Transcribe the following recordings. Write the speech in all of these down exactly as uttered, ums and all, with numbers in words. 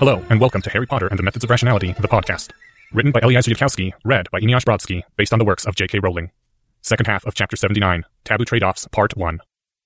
Hello, and welcome to Harry Potter and the Methods of Rationality, the podcast. Written by Eliezer Yudkowsky, read by Eneasz Brodsky, based on the works of J K Rowling. Second half of Chapter seventy-nine, Taboo Trade-Offs, Part one.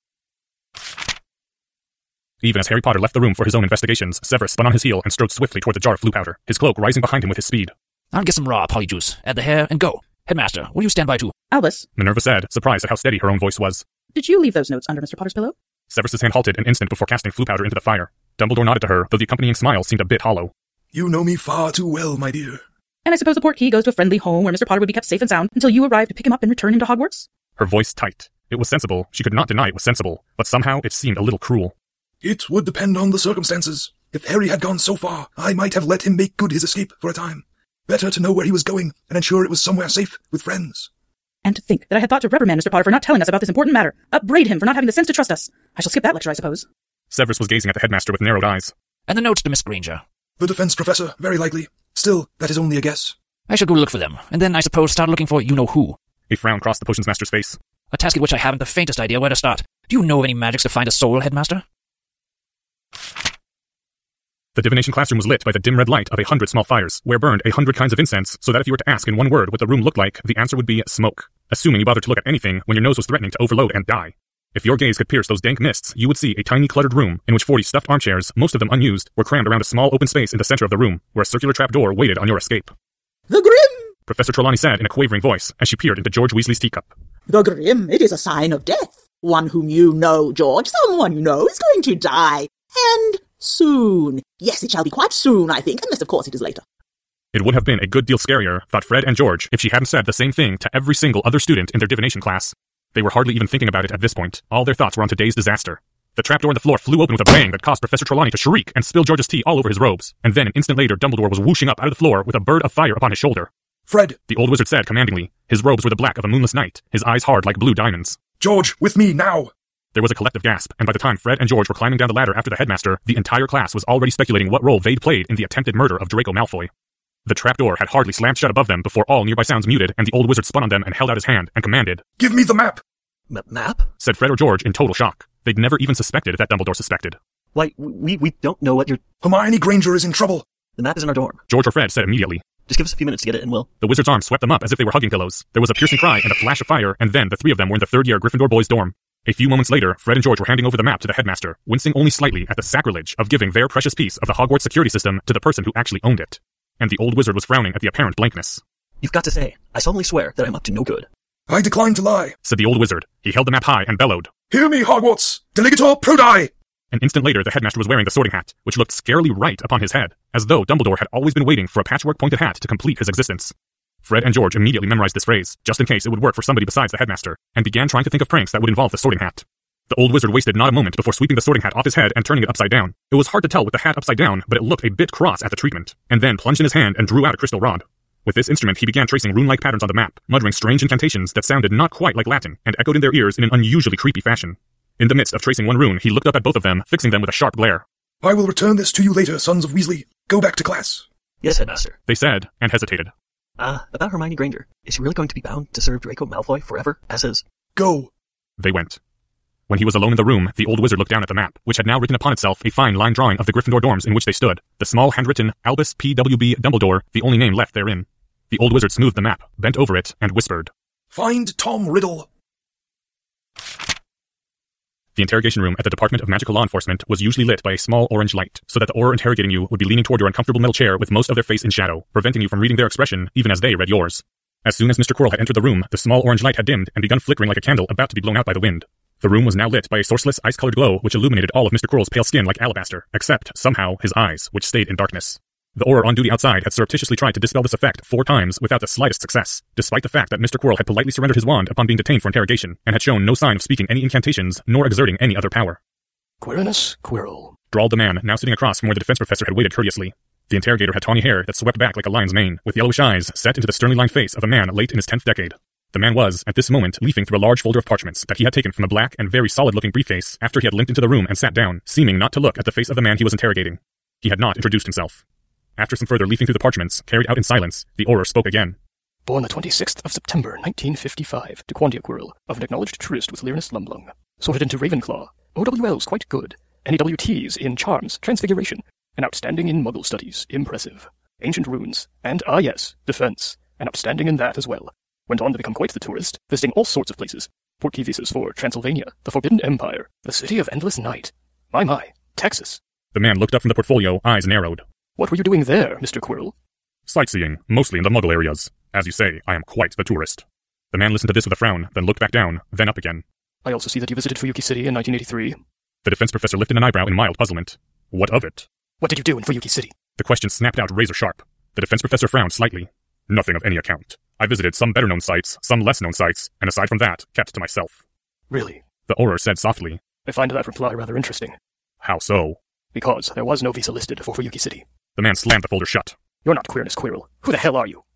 Even as Harry Potter left the room for his own investigations, Severus spun on his heel and strode swiftly toward the jar of flue powder, his cloak rising behind him with his speed. I'll get some raw polyjuice, add the hair, and go. Headmaster, will you stand by too? Albus, Minerva said, surprised at how steady her own voice was. Did you leave those notes under Mister Potter's pillow? Severus's hand halted an instant before casting flue powder into the fire. Dumbledore nodded to her, though the accompanying smile seemed a bit hollow. You know me far too well, my dear. And I suppose the port key goes to a friendly home where Mister Potter would be kept safe and sound until you arrive to pick him up and return him to Hogwarts? Her voice tight. It was sensible. She could not deny it was sensible, but somehow it seemed a little cruel. It would depend on the circumstances. If Harry had gone so far, I might have let him make good his escape for a time. Better to know where he was going and ensure it was somewhere safe with friends. And to think that I had thought to reprimand Mister Potter for not telling us about this important matter, upbraid him for not having the sense to trust us. I shall skip that lecture, I suppose. Severus was gazing at the headmaster with narrowed eyes. And the notes to Miss Granger. The defense professor, very likely. Still, that is only a guess. I shall go look for them, and then I suppose start looking for you-know-who. A frown crossed the potions master's face. A task in which I haven't the faintest idea where to start. Do you know of any magics to find a soul, Headmaster? The divination classroom was lit by the dim red light of a hundred small fires, where burned a hundred kinds of incense, so that if you were to ask in one word what the room looked like, the answer would be smoke, assuming you bothered to look at anything when your nose was threatening to overload and die. If your gaze could pierce those dank mists, you would see a tiny cluttered room in which forty stuffed armchairs, most of them unused, were crammed around a small open space in the center of the room, where a circular trapdoor waited on your escape. The Grim! Professor Trelawney said in a quavering voice as she peered into George Weasley's teacup. The Grim, it is a sign of death. One whom you know, George, someone you know is going to die. And soon. Yes, it shall be quite soon, I think, unless of course it is later. It would have been a good deal scarier, thought Fred and George, if she hadn't said the same thing to every single other student in their divination class. They were hardly even thinking about it at this point. All their thoughts were on today's disaster. The trapdoor in the floor flew open with a bang that caused Professor Trelawney to shriek and spill George's tea all over his robes, and then an instant later Dumbledore was whooshing up out of the floor with a bird of fire upon his shoulder. Fred! The old wizard said commandingly. His robes were the black of a moonless night, his eyes hard like blue diamonds. George, with me, now! There was a collective gasp, and by the time Fred and George were climbing down the ladder after the headmaster, the entire class was already speculating what role they'd played in the attempted murder of Draco Malfoy. The trapdoor had hardly slammed shut above them before all nearby sounds muted, and the old wizard spun on them and held out his hand and commanded. Give me the map! M- map? Said Fred or George in total shock. They'd never even suspected that Dumbledore suspected. Why, we we don't know what you're... Hermione Granger is in trouble! The map is in our dorm. George or Fred said immediately. Just give us a few minutes to get it and we'll... The wizard's arm swept them up as if they were hugging pillows. There was a piercing cry and a flash of fire, and then the three of them were in the third-year Gryffindor boys' dorm. A few moments later, Fred and George were handing over the map to the headmaster, wincing only slightly at the sacrilege of giving their precious piece of the Hogwarts security system to the person who actually owned it. And the old wizard was frowning at the apparent blankness. You've got to say, I solemnly swear that I'm up to no good. I decline to lie, said the old wizard. He held the map high and bellowed. Hear me, Hogwarts! Delegator Prodi! An instant later, the headmaster was wearing the sorting hat, which looked scarily right upon his head, as though Dumbledore had always been waiting for a patchwork-pointed hat to complete his existence. Fred and George immediately memorized this phrase, just in case it would work for somebody besides the headmaster, and began trying to think of pranks that would involve the sorting hat. The old wizard wasted not a moment before sweeping the sorting hat off his head and turning it upside down. It was hard to tell with the hat upside down, but it looked a bit cross at the treatment, and then plunged in his hand and drew out a crystal rod. With this instrument, he began tracing rune-like patterns on the map, muttering strange incantations that sounded not quite like Latin, and echoed in their ears in an unusually creepy fashion. In the midst of tracing one rune, he looked up at both of them, fixing them with a sharp glare. I will return this to you later, sons of Weasley. Go back to class. Yes, Headmaster. They said, and hesitated. Ah, uh, about Hermione Granger. Is she really going to be bound to serve Draco Malfoy forever, as his? Go. They went. When he was alone in the room, the old wizard looked down at the map, which had now written upon itself a fine line drawing of the Gryffindor dorms in which they stood, the small handwritten Albus P W B Dumbledore, the only name left therein. The old wizard smoothed the map, bent over it, and whispered. Find Tom Riddle. The interrogation room at the Department of Magical Law Enforcement was usually lit by a small orange light, so that the Auror interrogating you would be leaning toward your uncomfortable metal chair with most of their face in shadow, preventing you from reading their expression even as they read yours. As soon as Mister Quirrell had entered the room, the small orange light had dimmed and begun flickering like a candle about to be blown out by the wind. The room was now lit by a sourceless, ice-colored glow which illuminated all of Mister Quirrell's pale skin like alabaster, except, somehow, his eyes, which stayed in darkness. The Auror on duty outside had surreptitiously tried to dispel this effect four times without the slightest success, despite the fact that Mister Quirrell had politely surrendered his wand upon being detained for interrogation, and had shown no sign of speaking any incantations, nor exerting any other power. Quirinus Quirrell, drawled the man, now sitting across from where the defense professor had waited courteously. The interrogator had tawny hair that swept back like a lion's mane, with yellowish eyes set into the sternly lined face of a man late in his tenth decade. The man was, at this moment, leafing through a large folder of parchments that he had taken from a black and very solid-looking briefcase after he had limped into the room and sat down, seeming not to look at the face of the man he was interrogating. He had not introduced himself. After some further leafing through the parchments, carried out in silence, the Auror spoke again. Born the twenty-sixth of September, nineteen fifty-five, to Quantia Quirrell, of an acknowledged truist with Lyranus Lumlung. Sorted into Ravenclaw. O W Ls quite good. N E W Ts in Charms, Transfiguration. An outstanding in Muggle studies. Impressive. Ancient runes. And, ah yes, defense. An outstanding in that as well. Went on to become quite the tourist, visiting all sorts of places. Port key visas for Transylvania, the Forbidden Empire, the City of Endless Night. My my, Texas. The man looked up from the portfolio, eyes narrowed. What were you doing there, Mister Quirrell? Sightseeing, mostly in the Muggle areas. As you say, I am quite the tourist. The man listened to this with a frown, then looked back down, then up again. I also see that you visited Fuyuki City in nineteen eighty-three. The defense professor lifted an eyebrow in mild puzzlement. What of it? What did you do in Fuyuki City? The question snapped out razor sharp. The defense professor frowned slightly. Nothing of any account. I visited some better-known sites, some less-known sites, and aside from that, kept to myself. Really? The Auror said softly. I find that reply rather interesting. How so? Because there was no visa listed for Fuyuki City. The man slammed the folder shut. You're not Queerness Quirrell. Who the hell are you?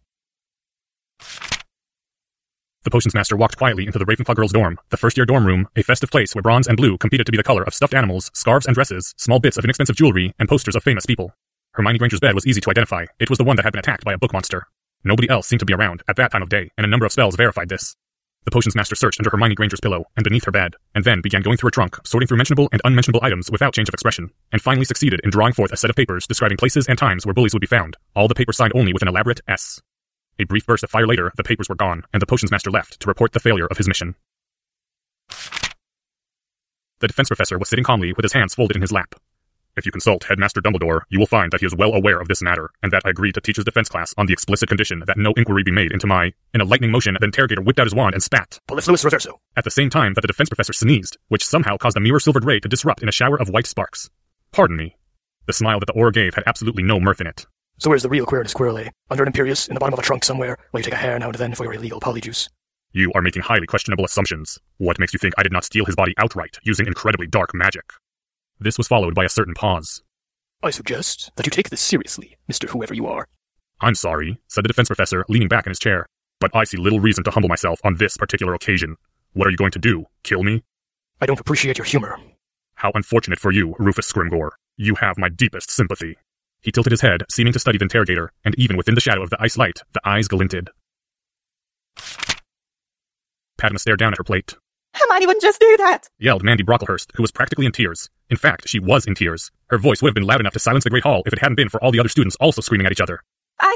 The potions master walked quietly into the Ravenclaw girls' dorm, the first-year dorm room, a festive place where bronze and blue competed to be the color of stuffed animals, scarves and dresses, small bits of inexpensive jewelry, and posters of famous people. Hermione Granger's bed was easy to identify. It was the one that had been attacked by a book monster. Nobody else seemed to be around at that time of day, and a number of spells verified this. The potions master searched under Hermione Granger's pillow and beneath her bed, and then began going through her trunk, sorting through mentionable and unmentionable items without change of expression, and finally succeeded in drawing forth a set of papers describing places and times where bullies would be found, all the papers signed only with an elaborate S. A brief burst of fire later, the papers were gone, and the potions master left to report the failure of his mission. The defense professor was sitting calmly with his hands folded in his lap. If you consult Headmaster Dumbledore, you will find that he is well aware of this matter, and that I agreed to teach his defense class on the explicit condition that no inquiry be made into my... In a lightning motion, the interrogator whipped out his wand and spat. Polyphlus Reverso. At the same time that the defense professor sneezed, which somehow caused a mirror-silvered ray to disrupt in a shower of white sparks. Pardon me. The smile that the Auror gave had absolutely no mirth in it. So where's the real Queerness Quirrell, eh? Under an Imperius, in the bottom of a trunk somewhere, while you take a hair now and then for your illegal polyjuice. You are making highly questionable assumptions. What makes you think I did not steal his body outright, using incredibly dark magic? This was followed by a certain pause. I suggest that you take this seriously, Mister Whoever you are. I'm sorry, said the defense professor, leaning back in his chair, but I see little reason to humble myself on this particular occasion. What are you going to do? Kill me? I don't appreciate your humor. How unfortunate for you, Rufus Scrimgeour. You have my deepest sympathy. He tilted his head, seeming to study the interrogator, and even within the shadow of the ice light, the eyes glinted. Padma stared down at her plate. Hermione wouldn't just do that! Yelled Mandy Brocklehurst, who was practically in tears. In fact, she was in tears. Her voice would have been loud enough to silence the Great Hall if it hadn't been for all the other students also screaming at each other. I...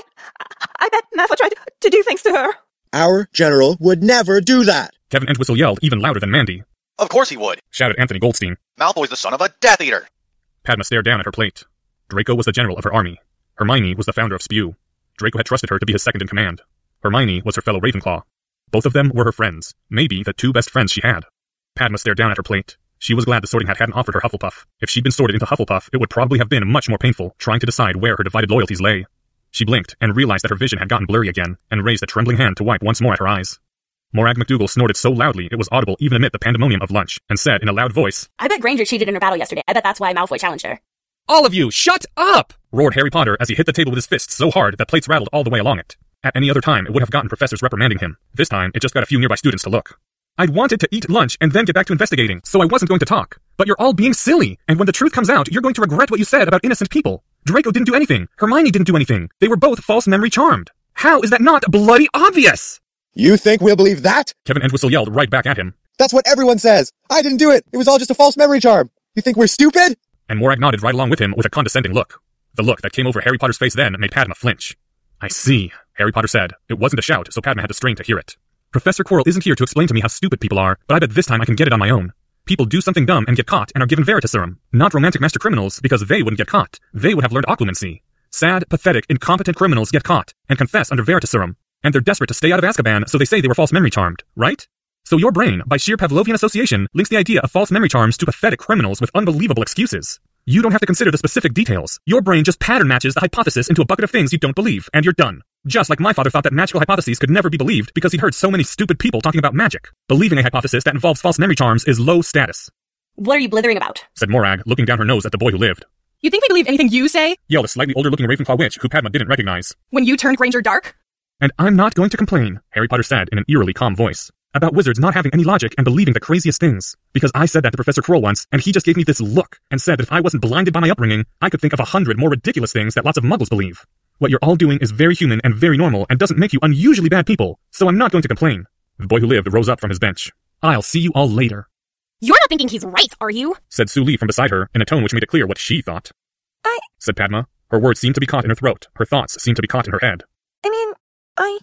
I bet Malfoy tried to do things to her. Our general would never do that! Kevin Entwistle yelled even louder than Mandy. Of course he would! Shouted Anthony Goldstein. Malfoy's the son of a Death Eater! Padma stared down at her plate. Draco was the general of her army. Hermione was the founder of Spew. Draco had trusted her to be his second in command. Hermione was her fellow Ravenclaw. Both of them were her friends, maybe the two best friends she had. Padma stared down at her plate. She was glad the Sorting Hat hadn't offered her Hufflepuff. If she'd been sorted into Hufflepuff, it would probably have been much more painful, trying to decide where her divided loyalties lay. She blinked and realized that her vision had gotten blurry again, and raised a trembling hand to wipe once more at her eyes. Morag McDougal snorted so loudly it was audible even amid the pandemonium of lunch, and said in a loud voice, I bet Granger cheated in her battle yesterday. I bet that's why Malfoy challenged her. All of you, shut up! Roared Harry Potter as he hit the table with his fists so hard that plates rattled all the way along it. At any other time, it would have gotten professors reprimanding him. This time, it just got a few nearby students to look. I'd wanted to eat lunch and then get back to investigating, so I wasn't going to talk. But you're all being silly, and when the truth comes out, you're going to regret what you said about innocent people. Draco didn't do anything. Hermione didn't do anything. They were both false memory charmed. How is that not bloody obvious? You think we'll believe that? Kevin Entwistle yelled right back at him. That's what everyone says. I didn't do it. It was all just a false memory charm. You think we're stupid? And Morag nodded right along with him with a condescending look. The look that came over Harry Potter's face then made Padma flinch. I see, Harry Potter said. It wasn't a shout, so Padma had to strain to hear it. Professor Quirrell isn't here to explain to me how stupid people are, but I bet this time I can get it on my own. People do something dumb and get caught and are given Veritaserum. Not romantic master criminals, because they wouldn't get caught. They would have learned occlumency. Sad, pathetic, incompetent criminals get caught and confess under Veritaserum. And they're desperate to stay out of Azkaban, so they say they were false memory charmed, right? So your brain, by sheer Pavlovian association, links the idea of false memory charms to pathetic criminals with unbelievable excuses. You don't have to consider the specific details. Your brain just pattern matches the hypothesis into a bucket of things you don't believe, and you're done. Just like my father thought that magical hypotheses could never be believed because he'd heard so many stupid people talking about magic. Believing a hypothesis that involves false memory charms is low status. What are you blithering about? Said Morag, looking down her nose at the boy who lived. You think we believe anything you say? Yelled a slightly older-looking Ravenclaw witch who Padma didn't recognize. When you turned Granger dark? And I'm not going to complain, Harry Potter said in an eerily calm voice, about wizards not having any logic and believing the craziest things. Because I said that to Professor Quirrell once, and he just gave me this look, and said that if I wasn't blinded by my upbringing, I could think of a hundred more ridiculous things that lots of muggles believe. What you're all doing is very human and very normal, and doesn't make you unusually bad people, so I'm not going to complain. The boy who lived rose up from his bench. I'll see you all later. You're not thinking he's right, are you? Said Sue Lee from beside her, in a tone which made it clear what she thought. I... said Padma. Her words seemed to be caught in her throat. Her thoughts seemed to be caught in her head. I mean, I...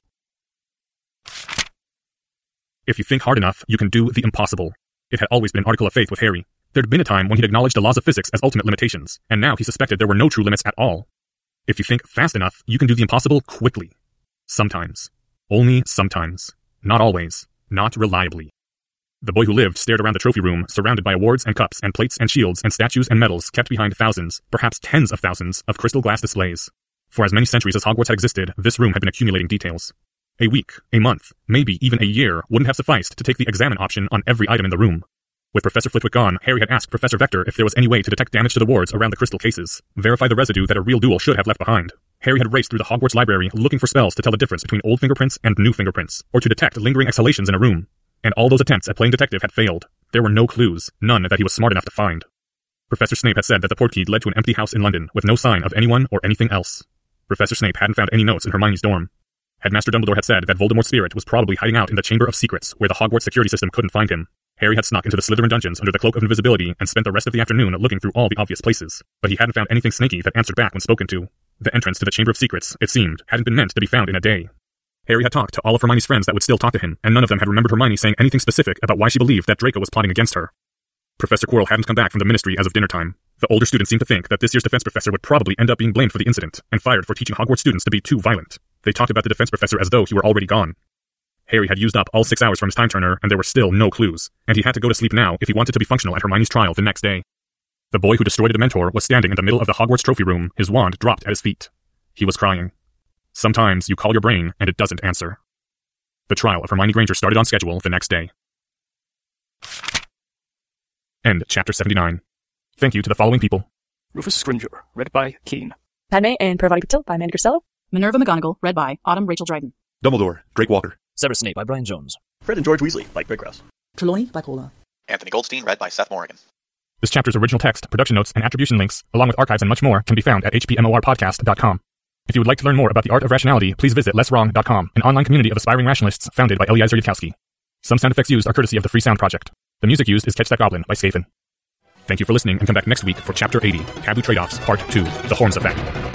If you think hard enough, you can do the impossible. It had always been an article of faith with Harry. There'd been a time when he'd acknowledged the laws of physics as ultimate limitations, and now he suspected there were no true limits at all. If you think fast enough, you can do the impossible quickly. Sometimes. Only sometimes. Not always. Not reliably. The boy who lived stared around the trophy room, surrounded by awards and cups and plates and shields and statues and medals kept behind thousands, perhaps tens of thousands, of crystal glass displays. For as many centuries as Hogwarts had existed, this room had been accumulating details. A week, a month, maybe even a year wouldn't have sufficed to take the examine option on every item in the room. With Professor Flitwick gone, Harry had asked Professor Vector if there was any way to detect damage to the wards around the crystal cases, verify the residue that a real duel should have left behind. Harry had raced through the Hogwarts library looking for spells to tell the difference between old fingerprints and new fingerprints, or to detect lingering exhalations in a room. And all those attempts at playing detective had failed. There were no clues, none that he was smart enough to find. Professor Snape had said that the portkey led to an empty house in London, with no sign of anyone or anything else. Professor Snape hadn't found any notes in Hermione's dorm. Headmaster Dumbledore had said that Voldemort's spirit was probably hiding out in the Chamber of Secrets, where the Hogwarts security system couldn't find him. Harry had snuck into the Slytherin dungeons under the cloak of invisibility and spent the rest of the afternoon looking through all the obvious places, but he hadn't found anything snaky that answered back when spoken to. The entrance to the Chamber of Secrets, it seemed, hadn't been meant to be found in a day. Harry had talked to all of Hermione's friends that would still talk to him, and none of them had remembered Hermione saying anything specific about why she believed that Draco was plotting against her. Professor Quirrell hadn't come back from the Ministry as of dinner time. The older students seemed to think that this year's defense professor would probably end up being blamed for the incident, and fired for teaching Hogwarts students to be too violent. They talked about the defense professor as though he were already gone. Harry had used up all six hours from his time turner, and there were still no clues, and he had to go to sleep now if he wanted to be functional at Hermione's trial the next day. The boy who destroyed a Dementor was standing in the middle of the Hogwarts trophy room, his wand dropped at his feet. He was crying. Sometimes you call your brain, and it doesn't answer. The trial of Hermione Granger started on schedule the next day. End chapter seventy-nine. Thank you to the following people. Rufus Scrimgeour, read by Keen. Padme and Parvati Patil by Mandy Costello. Minerva McGonagall, read by Autumn Rachel Dryden. Dumbledore, Drake Walker. Severus Snape by Brian Jones. Fred and George Weasley by Greg Krause. Trelawney by Paula. Anthony Goldstein, read by Seth Morgan. This chapter's original text, production notes, and attribution links, along with archives and much more, can be found at h p m o r podcast dot com. If you would like to learn more about the art of rationality, please visit less wrong dot com, an online community of aspiring rationalists founded by Eliezer Yudkowsky. Some sound effects used are courtesy of the Free Sound Project. The music used is Catch That Goblin by Skaven. Thank you for listening, and come back next week for Chapter eighty, Taboo Trade-Offs, Part two, The Horns Effect.